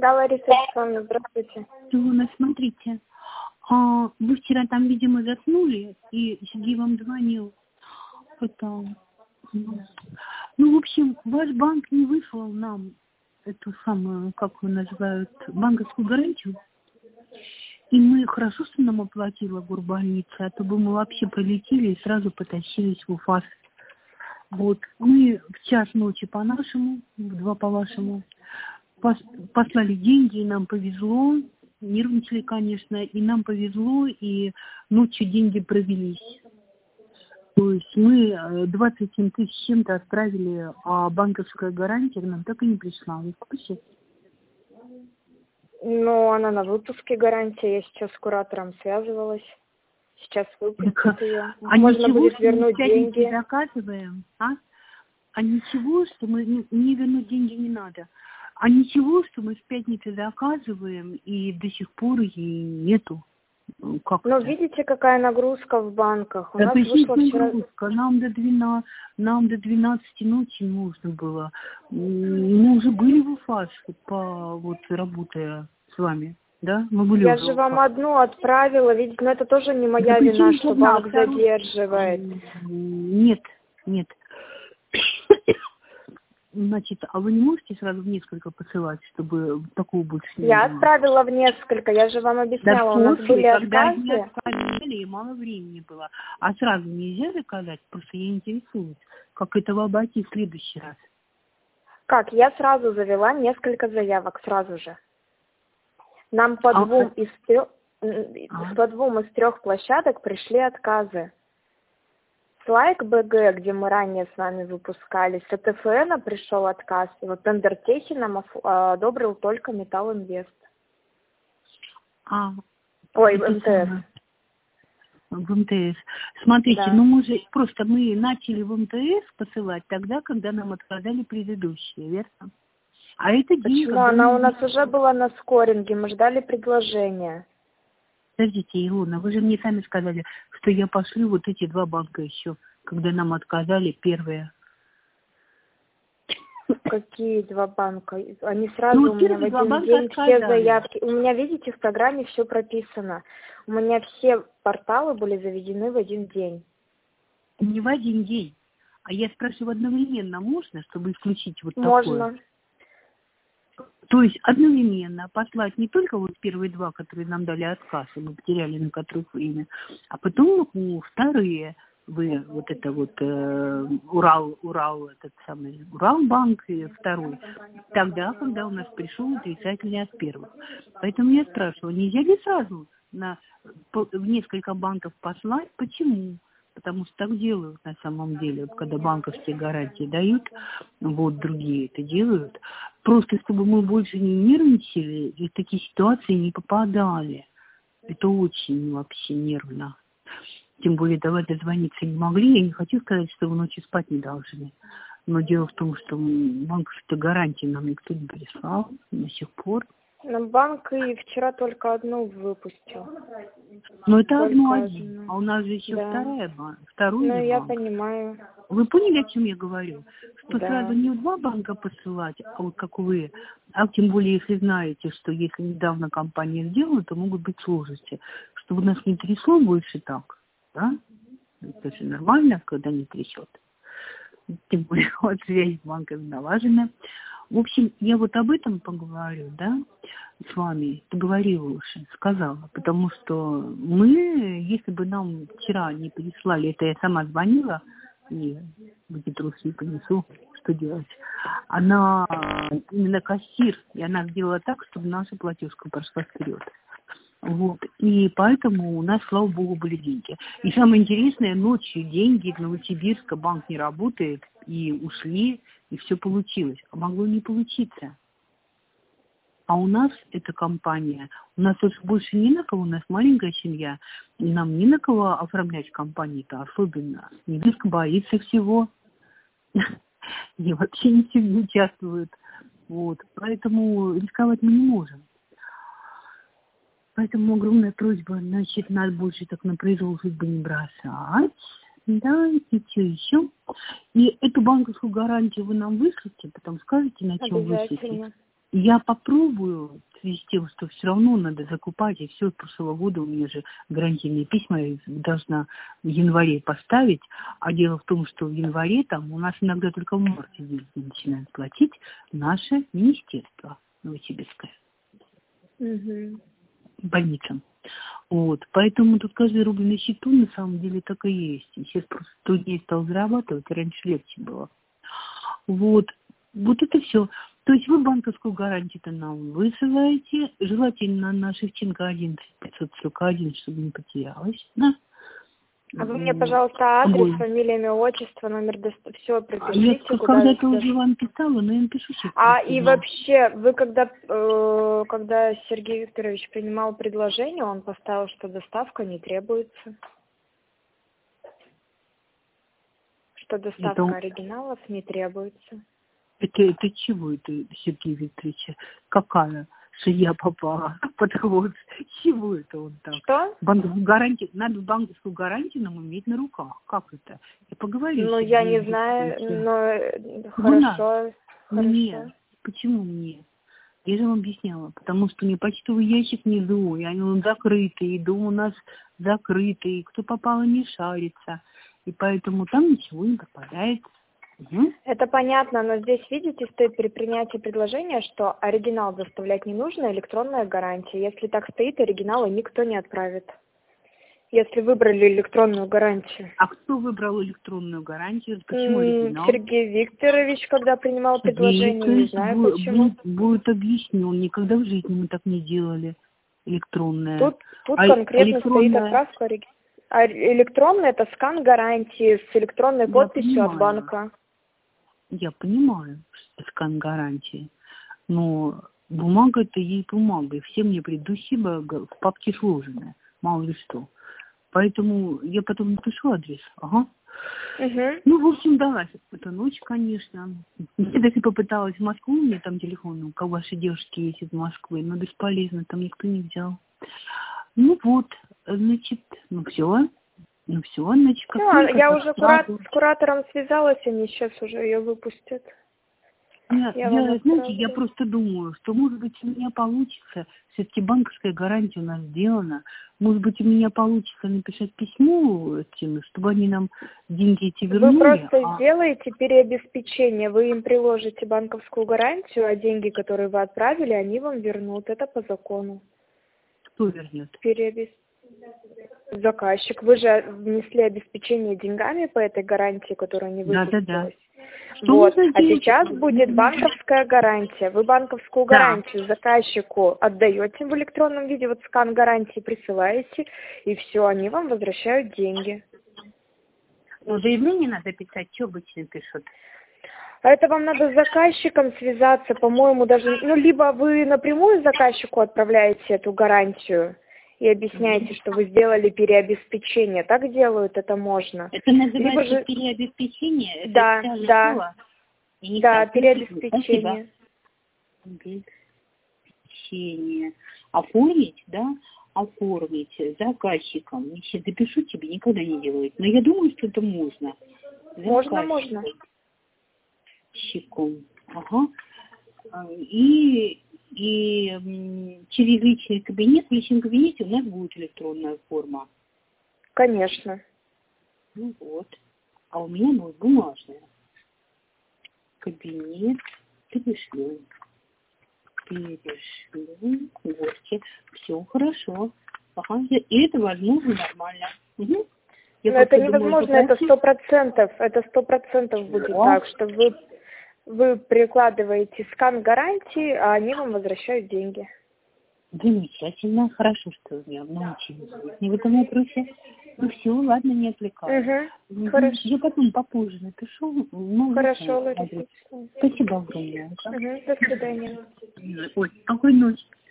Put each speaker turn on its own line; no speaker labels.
Да, Лариса Александровна, здравствуйте.
Илона, смотрите, вы вчера там, видимо, заснули, и Сергей вам звонил. В общем, ваш банк не выслал нам эту самую, как его называют, банковскую гарантию. И мы, хорошо, что нам оплатила горбольница, а то бы мы вообще прилетели и сразу потащились в УФАС. Вот, мы в час ночи по-нашему, в 2 по-вашему, послали деньги, и нам повезло, нервничали, конечно, и нам повезло, и ночью деньги провелись. То есть мы 27 тысяч с чем-то отправили, а банковская гарантия нам так и не пришла. Вы в курсе?
Ну, она на выпуске гарантия. Я сейчас с куратором связывалась. Сейчас выпустят ее. Можно
ничего,
будет вернуть деньги.
Заказываем, а ничего, что мы не вернуть деньги не надо. А ничего, что мы в пятницу заказываем, и до сих пор ей нету.
Ну, видите, какая нагрузка в банках. У
нас
вышла вчера...
нагрузка. Нам до 12 ночи нужно было. Мы уже были в УФАС, работая с вами. Да? Мы были
Я же вам одну отправила, видите, но это тоже не моя вина, что банк задерживает.
Нет. Значит, а вы не можете сразу в несколько посылать, чтобы такого больше не было?
Я отправила в несколько, я же вам объясняла, у нас были отказы.
И мало времени было. А сразу нельзя заказать? Просто я интересуюсь, как этого обойти в следующий раз.
Как? Я сразу завела несколько заявок, сразу же. Нам по двум из трех площадок пришли отказы. С Лайк БГ, где мы ранее с вами выпускались, с ТФН пришел отказ, и вот Тендертехи нам одобрил только Металл Инвест. МТС.
В МТС. Смотрите,
да.
мы начали в МТС посылать тогда, когда нам отказали предыдущие, верно? А это день,
почему? Она у нас уже была на скоринге, мы ждали предложения.
Подождите, Илона, вы же мне сами сказали, что я пошлю вот эти 2 банка еще, когда нам отказали первые.
Какие 2 банка? Они сразу у меня в один день все заявки. У меня, видите, в программе все прописано. У меня все порталы были заведены в один день.
Не в один день. А я спрашиваю, одновременно можно, чтобы исключить вот
можно.
такое? Можно. То есть одновременно послать не только вот первые 2, которые нам дали отказ, и мы потеряли на которых время, а потом вторые, вы Уралбанк и второй, тогда, когда у нас пришел отрицательный от первых. Поэтому я спрашиваю, нельзя ли сразу в несколько банков послать? Почему? Потому что так делают на самом деле, когда банковские гарантии дают, другие это делают. Просто чтобы мы больше не нервничали и в такие ситуации не попадали. Это очень вообще нервно. Тем более до вас дозвониться не могли. Я не хочу сказать, что вы ночью спать не должны. Но дело в том, что банковские гарантии нам никто не прислал до сих пор.
Но банк и вчера только одну выпустил.
Но это один, а у нас же еще вторую.
Ну, я понимаю.
Вы поняли, о чем я говорю? Что сразу не в 2 банка посылать, а вот как вы, а тем более, если знаете, что если недавно компания сделала, то могут быть сложности. Чтобы нас не трясло больше так, да? Это же нормально, когда не трясет. Тем более, связь с банками налажена. В общем, я вот об этом поговорю, да, с вами, поговорила уже, сказала, потому что мы, если бы нам вчера не прислали, это я сама звонила, и эти трусы понесу, что делать, она именно кассир, и она сделала так, чтобы наша платежка прошла вперед. И поэтому у нас, слава богу, были деньги. И самое интересное, ночью деньги в Новосибирске, банк не работает, и ушли, и все получилось. А могло не получиться. А у нас эта компания, у нас уже больше не на кого, у нас маленькая семья, и нам не на кого оформлять компании-то особенно. Небеско боится всего. И вообще ничего не участвует. Поэтому рисковать мы не можем. Поэтому огромная просьба, значит, нас больше так на произвол судьбы не бросать. Да, и что еще? И эту банковскую гарантию вы нам вышлите, потом скажете, на чем вышлите. Я попробую, в связи с тем, что все равно надо закупать, и все, с прошлого года у меня же гарантийные письма я должна в январе поставить, а дело в том, что в январе там у нас иногда только в марте начинают платить наше министерство Новосибирское. Больницам. Вот. Поэтому тут каждый рубль на счету на самом деле так и есть. И сейчас просто 100 дней стал зарабатывать, и раньше легче было. Вот. Вот это все. То есть вы банковскую гарантию-то нам высылаете, желательно на Шевченко 11, 541, чтобы не потерялась. Да?
А вы мне, пожалуйста, адрес, фамилия, имя, отчество, номер все припишите.
Я когда-то уже вам писала, но я напишу сейчас.
И вообще, вы когда Сергей Викторович принимал предложение, он поставил, что доставка не требуется. Что доставка оригиналов не требуется.
Это чего это, Сергей Викторович? Какая? Что я попала под хвост. Чего это он так?
Что?
Надо банковскую гарантию нам иметь на руках. Как это? Я поговорю.
Ну, я не знаю, но хорошо.
Нет. Почему мне? Я же вам объясняла. Потому что мне почтовый ящик внизу, и он закрытый, и дом у нас закрытый, и кто попало не шарится. И поэтому там ничего не попадает.
Это понятно, но здесь, видите, стоит при принятии предложения, что оригинал доставлять не нужно, электронная гарантия. Если так стоит, оригиналы никто не отправит. Если выбрали электронную гарантию.
А кто выбрал электронную гарантию? Почему оригинал?
Сергей Викторович, когда принимал предложение, не знаю почему.
Будет объяснен, никогда в жизни мы так не делали. Электронная.
Тут конкретно стоит отправка оригинала. А электронная — это скан гарантии с электронной подписью от банка.
Я понимаю, что скан гарантии, но бумага это есть бумага, и все мне предыдущие в папке сложенная, мало ли что. Поэтому я потом напишу адрес. Ага. Ну, в общем, далась эта ночь, конечно. Я даже попыталась в Москву, у меня там телефон, у вашей девушки есть из Москвы, но бесполезно, там никто не взял. Ну вот, значит, все, значит,
я уже с куратором связалась, они сейчас уже ее выпустят.
Нет, знаете, я просто думаю, что, может быть, у меня получится, все-таки банковская гарантия у нас сделана, может быть, у меня получится написать письмо этим, чтобы они нам деньги эти вернули.
Вы просто сделаете переобеспечение, вы им приложите банковскую гарантию, а деньги, которые вы отправили, они вам вернут, это по закону.
Кто вернет?
Заказчик. Вы же внесли обеспечение деньгами по этой гарантии, которая не выпустилась.
Да.
Вот. А сейчас будет банковская гарантия. Вы банковскую гарантию заказчику отдаете в электронном виде, вот скан гарантии присылаете, и все, они вам возвращают деньги.
Ну, заявление надо писать, что обычно пишут?
Это вам надо с заказчиком связаться, по-моему, даже, либо вы напрямую заказчику отправляете эту гарантию и объясняете, что вы сделали переобеспечение. Так делают, это можно.
Это называется переобеспечение?
Да, переобеспечение.
Обеспечение. Оформить, да? Оформить заказчиком. Сейчас запишу тебе, никогда не делают. Но я думаю, что это можно.
Можно.
Ага. И через личный кабинет, в личном кабинете у нас будет электронная форма.
Конечно.
Ну вот. А у меня будет бумажная. Кабинет. Перешлю. Вот. Все хорошо. Ага. И это возможно нормально. Угу.
Но это невозможно, это 100%. Это 100% будет так, что вы прикладываете скан гарантии, а они вам возвращают деньги.
Замечательно, хорошо, что вы меня научились не в этом вопросе. Ну все, ладно, не отвлекаю.
Хорошо.
Я потом попозже напишу.
Хорошо, Лариса.
Спасибо огромное.
До свидания.
Ой, спокойной ночи.